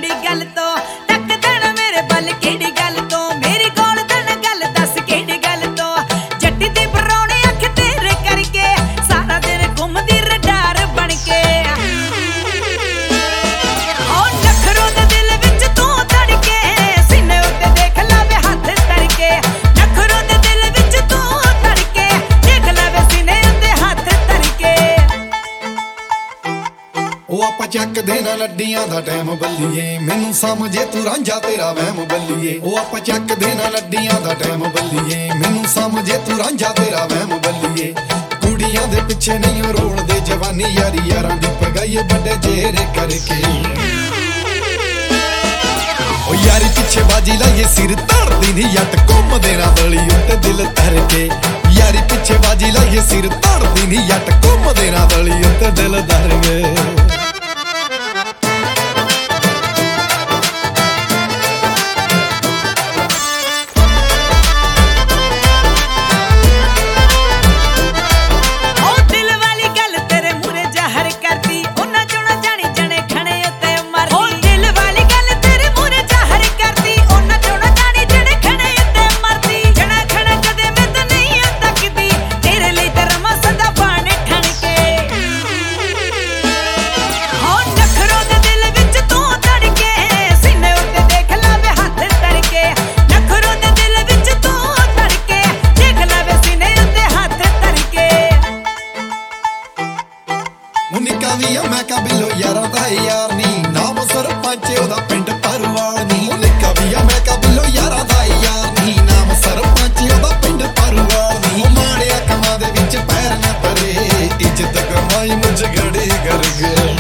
ਕਿਹੜੀ ਗੱਲ ਤੋਂ ਟੱਕ ਦੇਣਾ ਮੇਰੇ ਬਲ ਕਿਹੜੀ ਗੱਲ ਤੋਂ ਮੇਰੀ ਕੋਲ ਦੇਣਾ ਗੱਲ ਦੱਸ ਕਿਹੜੀ ਗੱਲ ਤੋਂ ਜੱਟੀ ਦੀ ਬਰੌਣੀ ਅੱਖ ਤੇਰੇ ਕਰਕੇ ਸਾਰਾ ਦਿਨ ਘੁੰਮਦੀ ਰਡਾਰ ਬਣ ਕੇ ਓ ਨਖਰੋਂ ਦੇ ਦਿਲ ਵਿੱਚ ਤੂੰ ਧੜਕੇ ਸੀਨੇ ਉੱਤੇ ਦੇਖ ਲਾਵੇ ਹੱਥ ਧੜਕੇ ਨਖਰੋਂ ਦੇ ਦਿਲ ਵਿੱਚ ਤੂੰ ਧੜਕੇ ਦੇਖ ਲਾਵੇ ਸੀਨੇ ਉੱਤੇ ਹੱਥ ਧੜਕੇ ਉਹ ਆਪਾਂ ਚੱਕਦੇ ਨਾ ਲੱਡੀਆਂ ਦਾ ਟਾਈਮ ਬੱਲੀਏ ਮੈਨੂੰ ਸਮਝੇ ਤੂੰ ਰਾਂਝਾ ਤੇਰਾ ਵਹਿਮ ਬੱਲੀਏ ਉਹ ਆਪਾਂ ਚੱਕਦੇ ਨਾ ਲੱਡੀਆਂ ਦਾ ਟਾਈਮ ਬੱਲੀਏ ਮੈਨੂੰ ਸਮਝੇ ਤੂੰ ਰਾਂਝਾ ਤੇਰਾ ਵਹਿਮ ਬੱਲੀਏ ਕੁੜੀਆਂ ਦੇ ਪਿੱਛੇ ਨਹੀਂ ਰੋਲਦੇ ਜਵਾਨੀ ਯਾਰੀ ਯਾਰਾਂ ਦੀ ਪਗਾਈਏ ਵੱਡੇ ਚਿਹਰੇ ਕਰਕੇ ਉਹ ਯਾਰੀ ਪਿੱਛੇ ਬਾਜੀ ਲਾਈਏ ਸਿਰ ਧੜਦੀ ਨਹੀਂ ਜੱਟ ਘੁੰਮਦੇ ਨਾ ਬਲੀ ਉੱਤੇ ਦਿਲ ਧਰ ਕੇ ਯਾਰੀ ਪਿੱਛੇ ਬਾਜੀ ਲਾਈਏ ਸਿਰ ਧੜਦੀ ਨਹੀਂ ਜੱਟ ਘੁੰਮਦੇ ਨਾ ਬਲੀ ਉੱਤੇ ਦਿਲ ਧਰ ਕੇ ਨਿੱਕਾ ਵੀ ਆ ਮੈਂ ਬਿੱਲੋ ਯਾਰਾਂ ਦਾ ਯਾਰ ਨੀ ਨਾਮ ਸਰਪੰਚ ਉਹਦਾ ਪਿੰਡ ਪਰਵਾਲ ਨੀ ਨਿੱਕਾ ਵੀ ਆ ਮੈਂ ਬਿੱਲੋ ਯਾਰਾਂ ਦਾ ਯਾਰ ਨੀ ਨਾਮ ਸਰਪੰਚ ਉਹਦਾ ਪਿੰਡ ਪਰਵਾਲ ਨੀ ਮਾੜਿਆ ਕੰਮਾਂ ਦੇ ਵਿੱਚ ਪੈਰ ਨਾ ਧਰੇ ਇੱਜ਼ਤ ਕਮਾਈ ਮੁਝ ਘੜੇ ਕਰ ਗਏ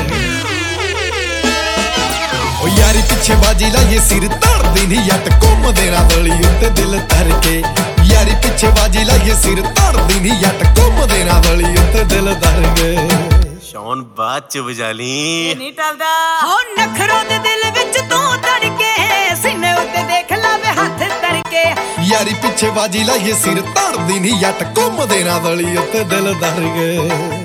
ਉਹ ਯਾਰੀ ਪਿੱਛੇ ਬਾਜੀ ਲਾਈਏ ਸਿਰ ਧੜਦੀ ਨਹੀਂ ਜੱਟ ਘੁੰਮਦੇ ਨਾ ਬਲੀ ਉੱਤੇ ਦਿਲ ਧਰ ਕੇ ਯਾਰੀ ਪਿੱਛੇ ਬਾਜੀ ਲਾਈਏ ਸਿਰ ਧੜਦੀ ਨਹੀਂ ਜੱਟ ਘੁੰਮਦੇ ਨਾ ਬਲੀ ਉੱਤੇ ਦਿਲ ਧਰ ਕੇ ਸ਼ੌਨ ਬਾਅਦ ਚ ਵਜਾ ਲਈ ਨਹੀਂ ਟਲਦਾ ਹੋ ਨਖਰੋਂ ਦੇ ਦਿਲ ਵਿੱਚ ਤੂੰ ਧੜਕੇ ਸੀਨੇ ਉੱਤੇ ਦੇਖ ਲਾਵੇ ਹੱਥ ਧੜਕੇ ਯਾਰੀ ਪਿੱਛੇ ਬਾਜੀ ਲਾਈਏ ਸਿਰ ਧੜਦੀ ਨਹੀਂ ਜੱਟ ਘੁੰਮਦੇ ਨਾ ਬਲੀ ਉੱਤੇ ਦਿਲ ਧਰ ਕੇ